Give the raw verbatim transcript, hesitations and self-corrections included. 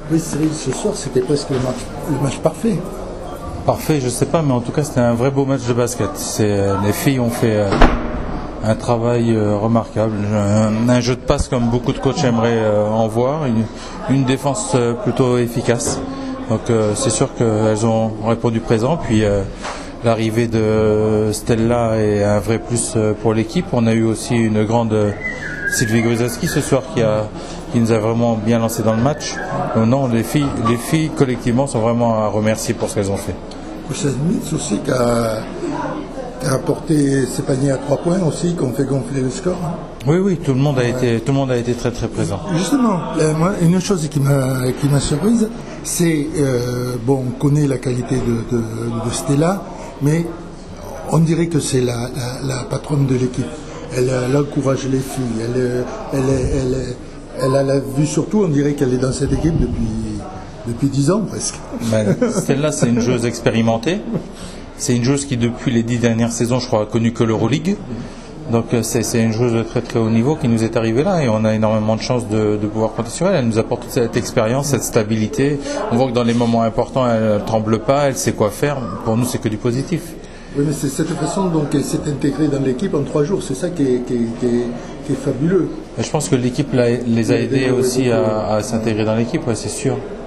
Oui, Cyril, ce soir, c'était presque le match, le match parfait. Parfait, je sais pas, mais en tout cas, c'était un vrai beau match de basket. C'est, les filles ont fait euh, un travail euh, remarquable. Un, un jeu de passe comme beaucoup de coachs aimeraient euh, en voir. Une, une défense euh, plutôt efficace. Donc, euh, c'est sûr qu'elles ont répondu présent. Puis, euh, l'arrivée de Stella est un vrai plus euh, pour l'équipe. On a eu aussi une grande euh, Sylvie Gruzaski ce soir qui a qui nous a vraiment bien lancé dans le match. Donc non, les filles, les filles collectivement sont vraiment à remercier pour ce qu'elles ont fait. Smith aussi qui a, qui a apporté ses paniers à trois points aussi, qui ont fait gonfler le score. Oui, oui, tout le monde a ouais. été, tout le monde a été très très présent. Justement, euh, moi, une chose qui m'a qui m'a surprise, c'est euh, bon, on connaît la qualité de, de, de Stella, mais on dirait que c'est la, la, la patronne de l'équipe. Elle, elle encourage les filles. Elle, elle, elle, elle, elle a la vue surtout. On dirait qu'elle est dans cette équipe depuis depuis dix ans presque. Ben, Stella, c'est une joueuse expérimentée. C'est une joueuse qui, depuis les dix dernières saisons, je crois, a connu que l'Euroleague. Donc, c'est, c'est une joueuse de très très haut niveau qui nous est arrivée là et on a énormément de chance de, de pouvoir compter sur elle. Elle nous apporte toute cette expérience, cette stabilité. On voit que dans les moments importants, elle ne tremble pas, elle sait quoi faire. Pour nous, c'est que du positif. Oui, mais c'est cette façon donc elle s'est intégrée dans l'équipe en trois jours. C'est ça qui est, qui est, qui est, qui est fabuleux. Je pense que l'équipe les a aidés aussi à, à s'intégrer dans l'équipe, ouais, c'est sûr.